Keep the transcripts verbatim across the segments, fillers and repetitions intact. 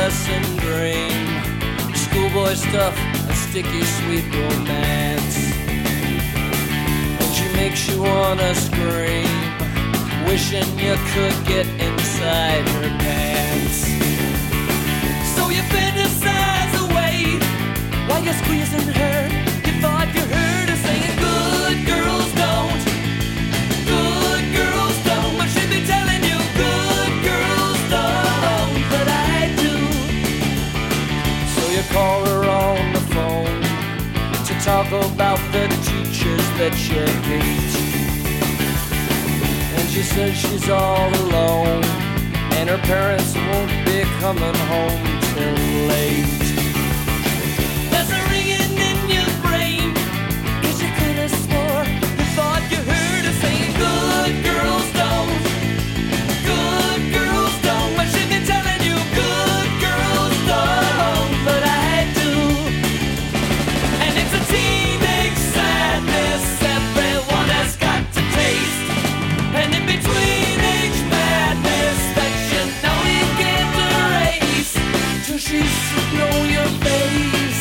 adolescent dream, schoolboy stuff, a sticky sweet romance. And she makes you wanna scream, wishing you could get inside her pants. So you fantasize away while you're squeezing her. You thought you heard her saying, good girls don't, good girls don't. But she'd be telling you, good girls don't, but I do. So you call her on the phone to talk about the teachers that you hate. And she says she's all alone, and her parents won't be coming home till late. There's a ringing in your brain, 'cause you could have swore you thought you heard her saying, good girls don't, good girls don't. But she'd be telling you, good girls don't, but I do. And it's a teenage sadness everyone has got to taste. And in between age madness that you know you can't erase, till she's know your face.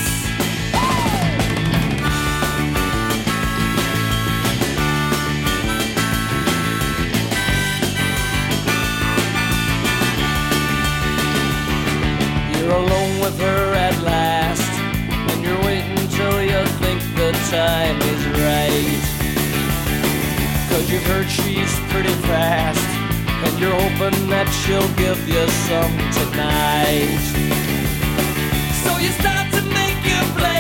You're alone with her at last, and you're waiting till you think the time is right. 'Cause you've heard she's pretty fast, and you're hoping that she'll give you some tonight. So you start to make your plan.